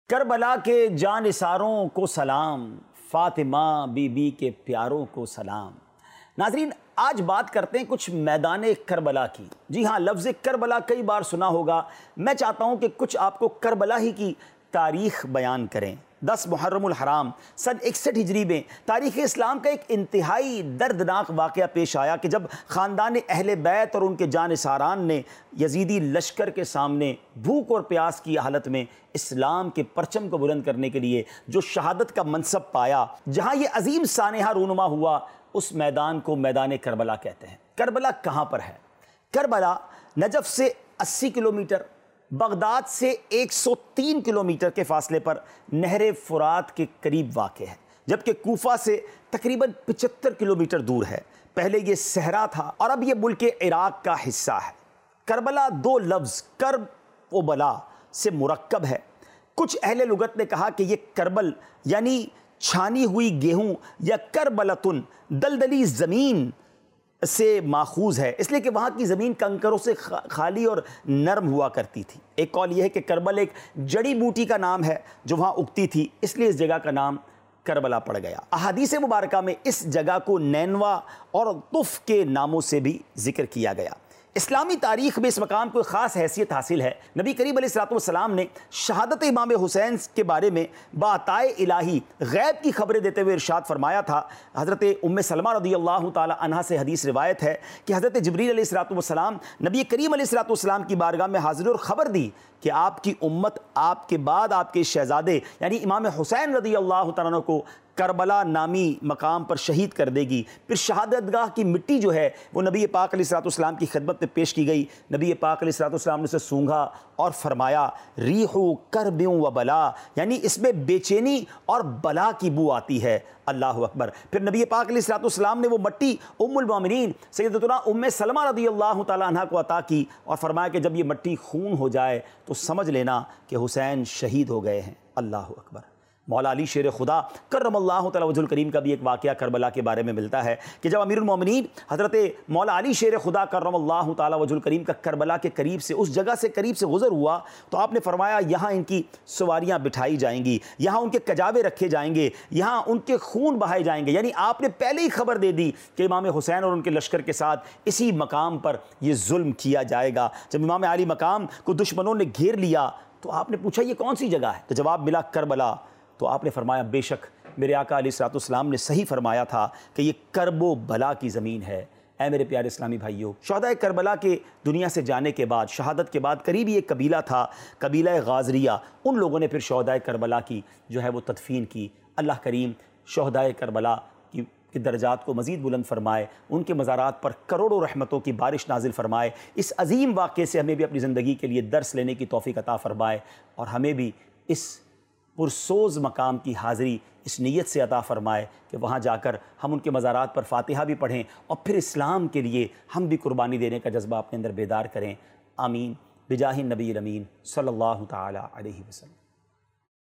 Karbala के जानिसारों को सलाम, फातिमा बीबी के प्यारों को सलाम। नाजरीन, आज बात करते हैं कुछ मैदान करबला की। जी हाँ, लफ्ज़ करबला कई बार सुना होगा। मैं चाहता हूँ कि कुछ आपको करबला ही की तारीख़ बयान करें। 10 मुहर्रमुल हराम सन 61 हिजरी में तारीख़ इस्लाम का एक इंतहाई दर्दनाक वाक़या पेश आया कि जब ख़ानदान अहले बैत और उनके जानिसारान ने यजीदी लश्कर के सामने भूख और प्यास की हालत में इस्लाम के परचम को बुलंद करने के लिए जो शहादत का मनसब पाया, जहाँ ये अजीम सानेहा रूनुमा हुआ, उस मैदान को मैदान करबला कहते हैं। करबला कहाँ पर है? करबला नजफ़ से 80 किलोमीटर, बगदाद से 103 किलोमीटर के फासले पर नहर फुरात के करीब वाक़ है, जबकि कूफा से तकरीबन 75 किलोमीटर दूर है। पहले ये सहरा था और अब ये मुल्क इराक़ का हिस्सा है। करबला 2 लफ्ज़ कर्ब व बला से मुरक्कब है। कुछ अहले लुगत ने कहा कि ये करबल यानी छानी हुई गेहूँ या करबलतुन दलदली ज़मीन से माखूज है, इसलिए कि वहाँ की ज़मीन कंकरों से खाली और नरम हुआ करती थी। एक कौल यह है कि करबल एक जड़ी बूटी का नाम है जो वहाँ उगती थी, इसलिए इस जगह का नाम करबला पड़ गया। अहादीस मुबारका में इस जगह को नैनवा और तुफ़ के नामों से भी जिक्र किया गया। इस्लामी तारीख़ में इस मकाम को ख़ास हैसियत हासिल है। नबी करीम अलैहिस्सलाम ने शहादत इमाम हुसैन के बारे में बाताए इलाही गैब की खबरें देते हुए इरशाद फरमाया था। हज़रत उम्मे सलमा रज़ियल्लाहु ताला अन्हा से हदीस रिवायत है कि हज़रत जिब्रील अलैहिस्सलाम नबी करीम अलैहिस्सलाम की बारगाह में हाज़िर और ख़बर दी कि आपकी उम्मत आपके बाद आपके शहज़ादे यानी इमाम हुसैन रज़ियल्लाहु ताला अन्हु को करबला नामी मकाम पर शहीद कर देगी। फिर शहादतगाह की मिट्टी जो है वो नबी पाक अलैहिस्सलाम की खिदमत में पेश की गई। नबी पाक अलैहिस्सलाम ने उसे सूंघा और फरमाया रीहु करबियों व बला, यानी इसमें बेचैनी और बला की बू आती है। अल्लाह अकबर। फिर नबी पाक अलैहिस्सलाम ने वो मट्टी उम्मुल मोमिनीन सैयदतुना उम्मे सलमा रज़ियल्लाहु ताला अन्हा को अता की और फरमाया कि जब ये मट्टी खून हो जाए तो समझ लेना कि हुसैन शहीद हो गए हैं। अल्लाह अकबर। मौला अली शेर खुदा कर्रमल्लाहु तआला वजहुल करीम का भी एक वाक़या करबला के बारे में मिलता है कि जब अमीरुल मोमिनीन हज़रत मौला अली शेर खुदा कर्रमल्लाहु तआला वजहुल करीम का करबला के करीब से उस जगह से करीब से गुज़र हुआ तो आपने फरमाया यहाँ इनकी सवारियाँ बिठाई जाएंगी, यहाँ उनके कजावे रखे जाएंगे, यहाँ उनके खून बहाए जाएंगे। यानी आपने पहले ही खबर दे दी कि इमाम हुसैन और उनके लश्कर के साथ इसी मकाम पर यह जुल्म किया जाएगा। जब इमाम अली मकाम को दुश्मनों ने घेर लिया तो आपने पूछा ये कौन सी जगह है? तो जवाब मिला करबला। तो आपने फरमाया बेशक मेरे आका अलैहिस्सलाम ने सही फरमाया था कि ये करबो बला की ज़मीन है। ऐ मेरे प्यारे इस्लामी भाइयों, शहदाए करबला के दुनिया से जाने के बाद, शहादत के बाद करीबी एक कबीला था, कबीला गाज़रिया। उन लोगों ने फिर शहदाए करबला की जो है वो तदफीन की। अल्लाह करीम शहदाए करबला की दर्जात को मज़ीद बुलंद फरमाए, उनके मज़ारात पर करोड़ों रहमतों की बारिश नाजिल फरमाए। इस अजीम वाक़े से हमें भी अपनी ज़िंदगी के लिए दर्स लेने की तौफ़ीक़ अता फरमाए और हमें भी इस पुरसोज़ मकाम की हाज़िरी इस नीयत से अता फ़रमाए कि वहाँ जाकर हम उनके मज़ारात पर फ़ातिहा भी पढ़ें और फिर इस्लाम के लिए हम भी कुर्बानी देने का जज्बा अपने अंदर बेदार करें। आमीन बिजाहिन नबी अमीन सल्लल्लाहु ताला अलैहि वसल्लम।